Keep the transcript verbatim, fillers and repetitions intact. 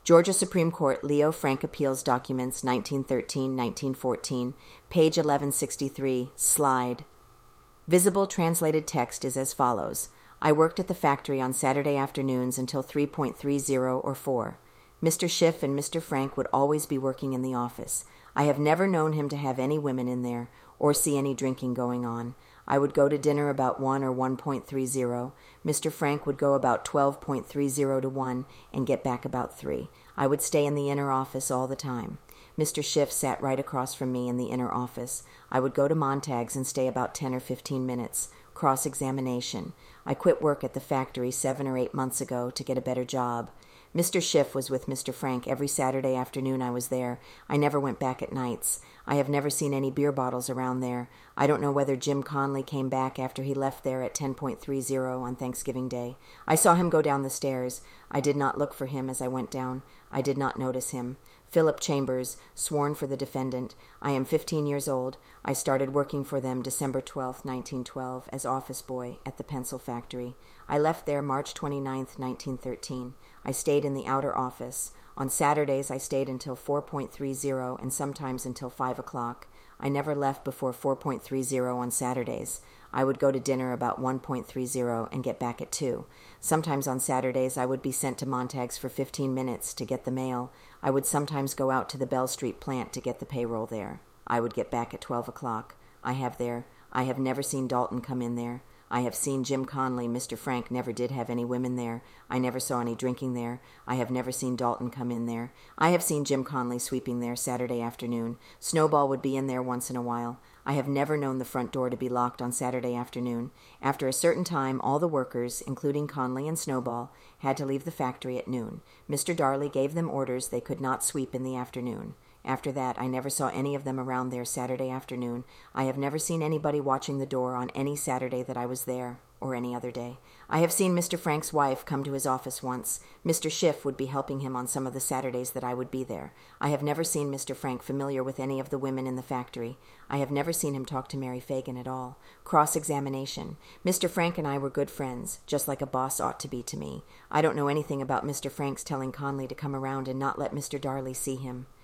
Georgia Supreme Court, Leo Frank Appeals Documents, nineteen thirteen to nineteen fourteen, page eleven sixty-three, slide. Visible translated text is as follows. I worked at the factory on Saturday afternoons until three thirty or four. Mister Schiff and Mister Frank would always be working in the office. I have never known him to have any women in there or see any drinking going on. I would go to dinner about one or one thirty. Mister Frank would go about twelve thirty to one and get back about three. I would stay in the inner office all the time. Mister Schiff sat right across from me in the inner office. I would go to Montag's and stay about ten or fifteen minutes. Cross-examination. I quit work at the factory seven or eight months ago to get a better job. Mister Schiff was with Mister Frank every Saturday afternoon I was there. I never went back at nights. I have never seen any beer bottles around there. I don't know whether Jim Conley came back after he left there at ten thirty on Thanksgiving Day. I saw him go down the stairs. I did not look for him as I went down. I did not notice him. Philip Chambers, sworn for the defendant. I am fifteen years old. I started working for them December twelfth, nineteen twelve, as office boy at the pencil factory. I left there March twenty-ninth, nineteen thirteen. I stayed in the outer office. On Saturdays, I stayed until four thirty and sometimes until five o'clock. I never left before four thirty on Saturdays. I would go to dinner about one thirty and get back at two. Sometimes on Saturdays, I would be sent to Montag's for fifteen minutes to get the mail. I would sometimes go out to the Bell Street plant to get the payroll there. I would get back at twelve o'clock. I have there. I have never seen Dalton come in there. I have seen Jim Conley. Mister Frank never did have any women there. I never saw any drinking there. I have never seen Dalton come in there. I have seen Jim Conley sweeping there Saturday afternoon. Snowball would be in there once in a while. I have never known the front door to be locked on Saturday afternoon. After a certain time, all the workers, including Conley and Snowball, had to leave the factory at noon. Mister Darley gave them orders they could not sweep in the afternoon. After that, I never saw any of them around there Saturday afternoon. I have never seen anybody watching the door on any Saturday that I was there, or any other day. I have seen Mister Frank's wife come to his office once. Mister Schiff would be helping him on some of the Saturdays that I would be there. I have never seen Mister Frank familiar with any of the women in the factory. I have never seen him talk to Mary Fagan at all. Cross-examination. Mister Frank and I were good friends, just like a boss ought to be to me. I don't know anything about Mister Frank's telling Conley to come around and not let Mister Darley see him.